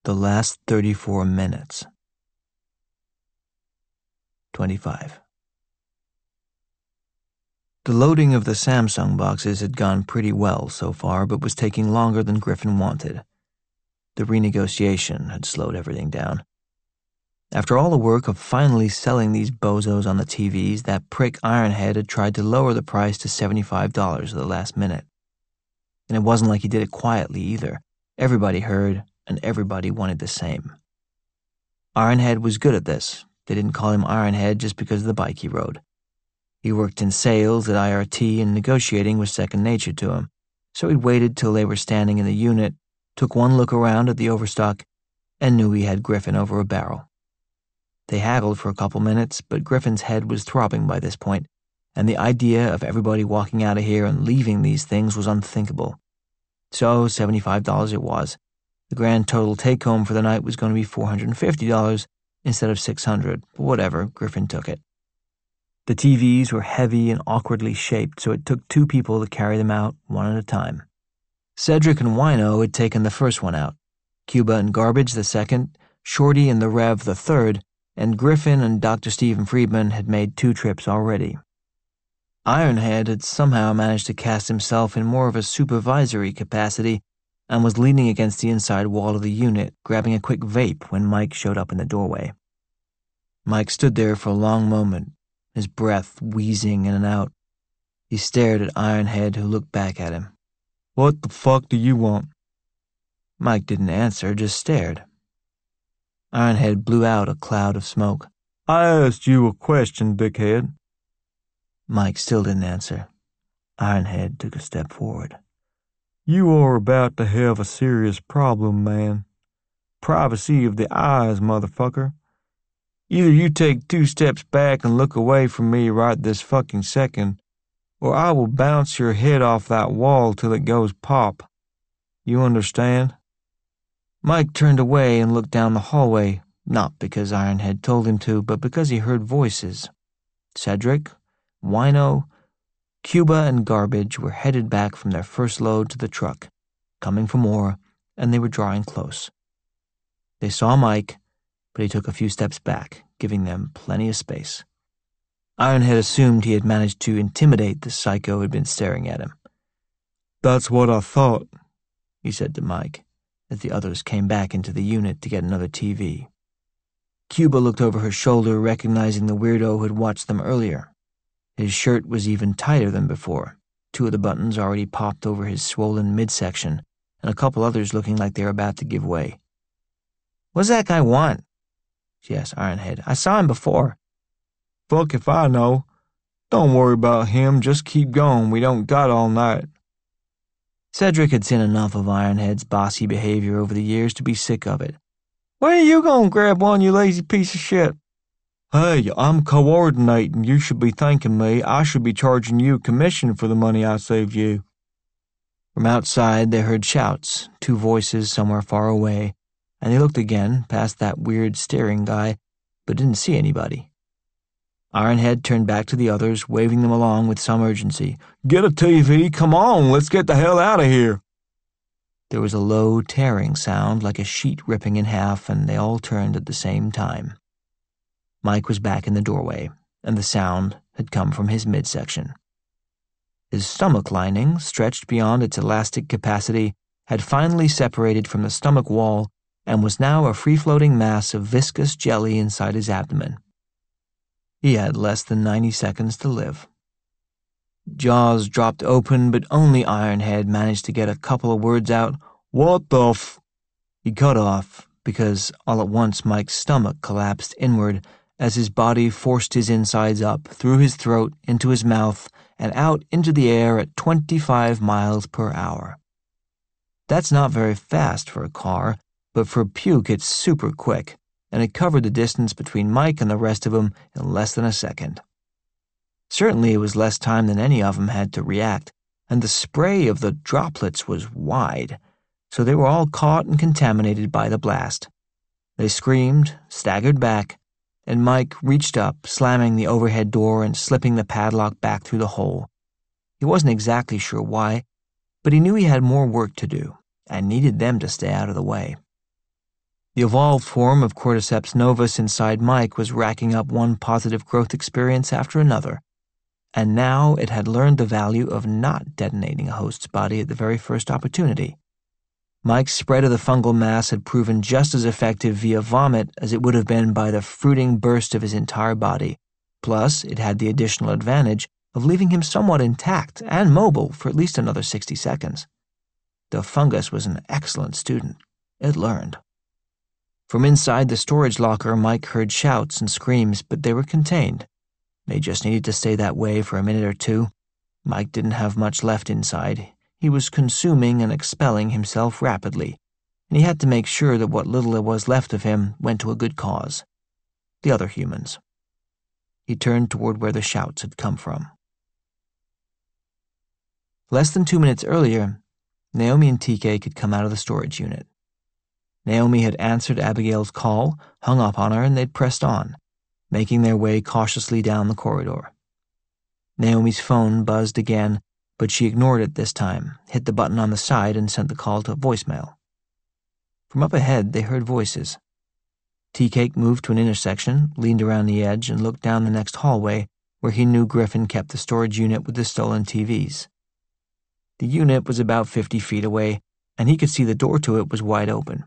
The last 34 minutes. 25. The loading of the Samsung boxes had gone pretty well so far, but was taking longer than Griffin wanted. The renegotiation had slowed everything down. After all the work of finally selling these bozos on the TVs, that prick Ironhead had tried to lower the price to $75 at the last minute. And it wasn't like he did it quietly either. Everybody heard, and everybody wanted the same. Ironhead was good at this. They didn't call him Ironhead just because of the bike he rode. He worked in sales at IRT, and negotiating was second nature to him, so he'd waited till they were standing in the unit, took one look around at the overstock, and knew he had Griffin over a barrel. They haggled for a couple minutes, but Griffin's head was throbbing by this point, and the idea of everybody walking out of here and leaving these things was unthinkable. So $75 it was. The grand total take-home for the night was going to be $450 instead of $600, but whatever, Griffin took it. The TVs were heavy and awkwardly shaped, so it took two people to carry them out, one at a time. Cedric and Wino had taken the first one out, Cuba and Garbage the second, Shorty and the Rev the third, and Griffin and Dr. Stephen Friedman had made 2 trips already. Ironhead had somehow managed to cast himself in more of a supervisory capacity and was leaning against the inside wall of the unit, grabbing a quick vape when Mike showed up in the doorway. Mike stood there for a long moment, his breath wheezing in and out. He stared at Ironhead, who looked back at him. "What the fuck do you want?" Mike didn't answer, just stared. Ironhead blew out a cloud of smoke. "I asked you a question, dickhead." Mike still didn't answer. Ironhead took a step forward. "You are about to have a serious problem, man. Privacy of the eyes, motherfucker. Either you take 2 steps back and look away from me right this fucking second, or I will bounce your head off that wall till it goes pop. You understand?" Mike turned away and looked down the hallway, not because Ironhead told him to, but because he heard voices. Cedric, Wino, Cuba, and Garbage were headed back from their first load to the truck, coming for more, and they were drawing close. They saw Mike, but he took a few steps back, giving them plenty of space. Ironhead assumed he had managed to intimidate the psycho who had been staring at him. "That's what I thought," he said to Mike, as the others came back into the unit to get another TV. Cuba looked over her shoulder, recognizing the weirdo who had watched them earlier. His shirt was even tighter than before, 2 of the buttons already popped over his swollen midsection, and a couple others looking like they were about to give way. "What's that guy want?" she asked Ironhead. "I saw him before." "Fuck if I know. Don't worry about him, just keep going, we don't got all night." Cedric had seen enough of Ironhead's bossy behavior over the years to be sick of it. "When are you gonna grab one, you lazy piece of shit?" "Hey, I'm coordinating. You should be thanking me. I should be charging you a commission for the money I saved you." From outside, they heard shouts, 2 voices somewhere far away, and they looked again, past that weird staring guy, but didn't see anybody. Ironhead turned back to the others, waving them along with some urgency. "Get a TV, come on, let's get the hell out of here." There was a low, tearing sound like a sheet ripping in half, and they all turned at the same time. Mike was back in the doorway, and the sound had come from his midsection. His stomach lining, stretched beyond its elastic capacity, had finally separated from the stomach wall and was now a free-floating mass of viscous jelly inside his abdomen. He had less than 90 seconds to live. Jaws dropped open, but only Ironhead managed to get a couple of words out. "What the f—" He cut off, because all at once Mike's stomach collapsed inward as his body forced his insides up, through his throat, into his mouth, and out into the air at 25 miles per hour. That's not very fast for a car, but for puke it's super quick, and it covered the distance between Mike and the rest of them in less than a second. Certainly it was less time than any of them had to react, and the spray of the droplets was wide, so they were all caught and contaminated by the blast. They screamed, staggered back, and Mike reached up, slamming the overhead door and slipping the padlock back through the hole. He wasn't exactly sure why, but he knew he had more work to do and needed them to stay out of the way. The evolved form of Cordyceps novus inside Mike was racking up one positive growth experience after another, and now it had learned the value of not detonating a host's body at the very first opportunity. Mike's spread of the fungal mass had proven just as effective via vomit as it would have been by the fruiting burst of his entire body. Plus, it had the additional advantage of leaving him somewhat intact and mobile for at least another 60 seconds. The fungus was an excellent student. It learned. From inside the storage locker, Mike heard shouts and screams, but they were contained. They just needed to stay that way for a minute or two. Mike didn't have much left inside. He was consuming and expelling himself rapidly, and he had to make sure that what little there was left of him went to a good cause. The other humans. He turned toward where the shouts had come from. Less than 2 minutes earlier, Naomi and TK had come out of the storage unit. Naomi had answered Abigail's call, hung up on her, and they'd pressed on, making their way cautiously down the corridor. Naomi's phone buzzed again, but she ignored it this time, hit the button on the side, and sent the call to voicemail. From up ahead, they heard voices. Tea-Cake moved to an intersection, leaned around the edge, and looked down the next hallway where he knew Griffin kept the storage unit with the stolen TVs. The unit was about 50 feet away, and he could see the door to it was wide open.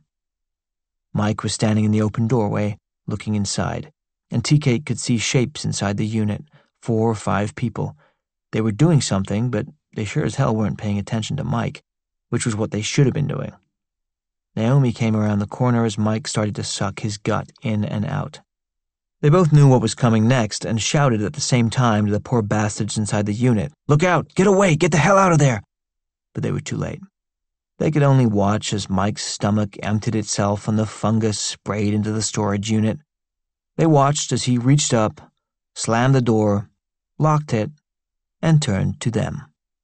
Mike was standing in the open doorway, looking inside, and Tea-Cake could see shapes inside the unit, 4 or 5 people. They were doing something, but they sure as hell weren't paying attention to Mike, which was what they should have been doing. Naomi came around the corner as Mike started to suck his gut in and out. They both knew what was coming next and shouted at the same time to the poor bastards inside the unit, "Look out! Get away! Get the hell out of there!" But they were too late. They could only watch as Mike's stomach emptied itself and the fungus sprayed into the storage unit. They watched as he reached up, slammed the door, locked it, and turned to them.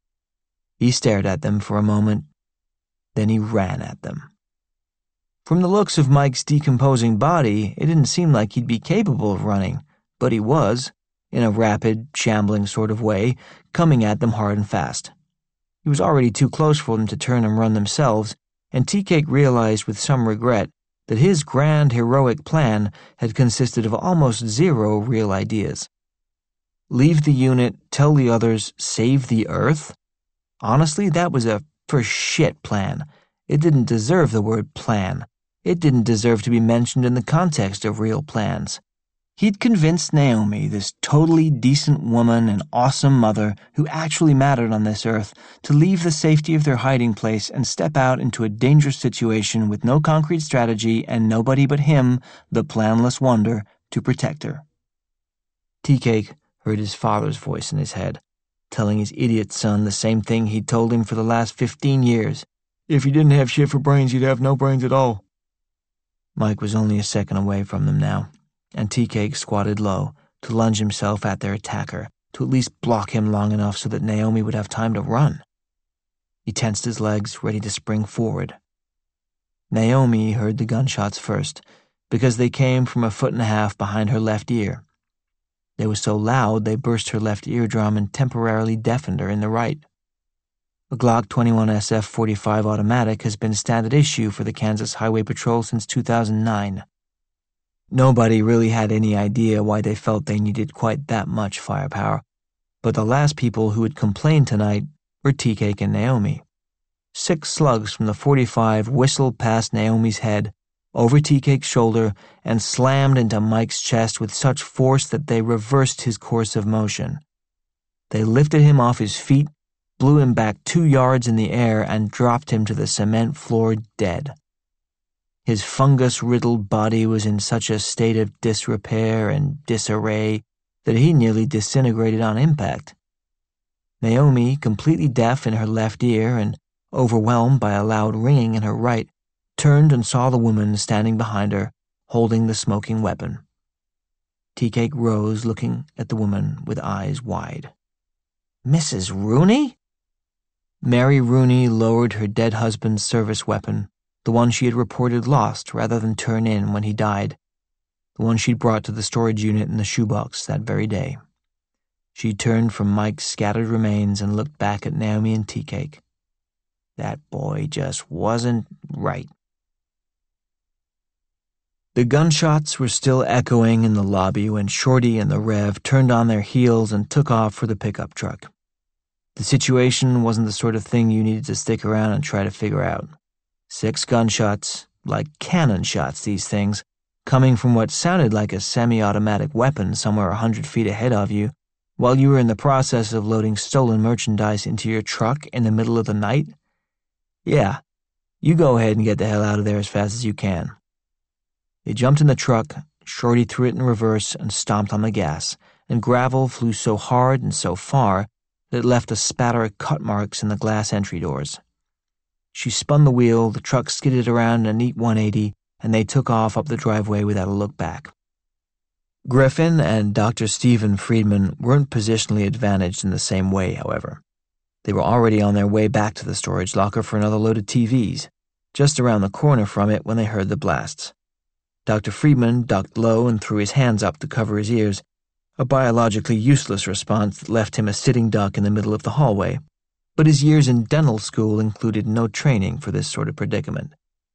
He stared at them for a moment, then he ran at them. From the looks of Mike's decomposing body, it didn't seem like he'd be capable of running, but he was, in a rapid, shambling sort of way, coming at them hard and fast. He was already too close for them to turn and run themselves, and Tea-Cake realized with some regret that his grand, heroic plan had consisted of almost 0 real ideas. Leave the unit, tell the others, save the Earth? Honestly, that was a for shit plan. It didn't deserve the word plan. It didn't deserve to be mentioned in the context of real plans. He'd convinced Naomi, this totally decent woman and awesome mother who actually mattered on this earth, to leave the safety of their hiding place and step out into a dangerous situation with no concrete strategy and nobody but him, the planless wonder, to protect her. Tea-Cake heard his father's voice in his head, telling his idiot son the same thing he'd told him for the last 15 years. If you didn't have shit for brains, you'd have no brains at all. Mike was only a second away from them now, and Tea-Cake squatted low to lunge himself at their attacker, to at least block him long enough so that Naomi would have time to run. He tensed his legs, ready to spring forward. Naomi heard the gunshots first, because they came from 1.5 feet behind her left ear. They were so loud they burst her left eardrum and temporarily deafened her in the right. A Glock 21 SF-45 automatic has been standard issue for the Kansas Highway Patrol since 2009. Nobody really had any idea why they felt they needed quite that much firepower, but the last people who had complained tonight were Tea-Cake and Naomi. 6 slugs from the 45 whistled past Naomi's head, over Tea-Cake's shoulder, and slammed into Mike's chest with such force that they reversed his course of motion. They lifted him off his feet, blew him back 2 yards in the air, and dropped him to the cement floor dead. His fungus-riddled body was in such a state of disrepair and disarray that he nearly disintegrated on impact. Naomi, completely deaf in her left ear and overwhelmed by a loud ringing in her right, turned and saw the woman standing behind her, holding the smoking weapon. Tea-Cake rose, looking at the woman with eyes wide. "Mrs. Rooney?" Mary Rooney lowered her dead husband's service weapon, the one she had reported lost rather than turn in when he died, the one she'd brought to the storage unit in the shoebox that very day. She turned from Mike's scattered remains and looked back at Naomi and Tea-Cake. That boy just wasn't right. The gunshots were still echoing in the lobby when Shorty and the Rev turned on their heels and took off for the pickup truck. The situation wasn't the sort of thing you needed to stick around and try to figure out. 6 gunshots, like cannon shots, these things, coming from what sounded like a semi-automatic weapon somewhere 100 feet ahead of you, while you were in the process of loading stolen merchandise into your truck in the middle of the night? Yeah, you go ahead and get the hell out of there as fast as you can. They jumped in the truck, Shorty threw it in reverse and stomped on the gas, and gravel flew so hard and so far that it left a spatter of cut marks in the glass entry doors. She spun the wheel, the truck skidded around a neat 180, and they took off up the driveway without a look back. Griffin and Dr. Stephen Friedman weren't positionally advantaged in the same way, however. They were already on their way back to the storage locker for another load of TVs, just around the corner from it when they heard the blasts. Dr. Friedman ducked low and threw his hands up to cover his ears, a biologically useless response that left him a sitting duck in the middle of the hallway, but his years in dental school included no training for this sort of predicament.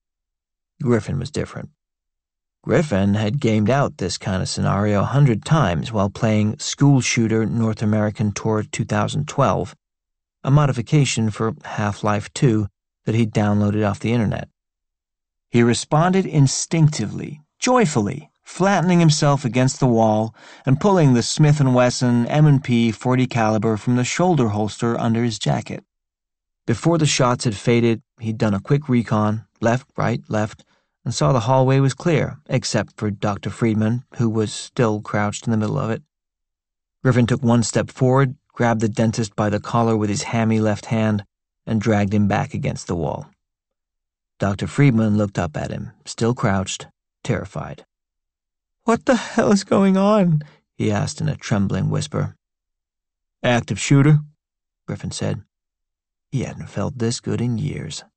Griffin was different. Griffin had gamed out this kind of scenario 100 times while playing School Shooter North American Tour 2012, a modification for Half-Life 2 that he'd downloaded off the internet. He responded instinctively, joyfully, flattening himself against the wall and pulling the Smith & Wesson M&P .40 caliber from the shoulder holster under his jacket. Before the shots had faded, he'd done a quick recon, left, right, left, and saw the hallway was clear, except for Dr. Friedman, who was still crouched in the middle of it. Griffin took one step forward, grabbed the dentist by the collar with his hammy left hand, and dragged him back against the wall. Dr. Friedman looked up at him, still crouched, terrified. "What the hell is going on?" he asked in a trembling whisper. "Active shooter," Griffin said. He hadn't felt this good in years.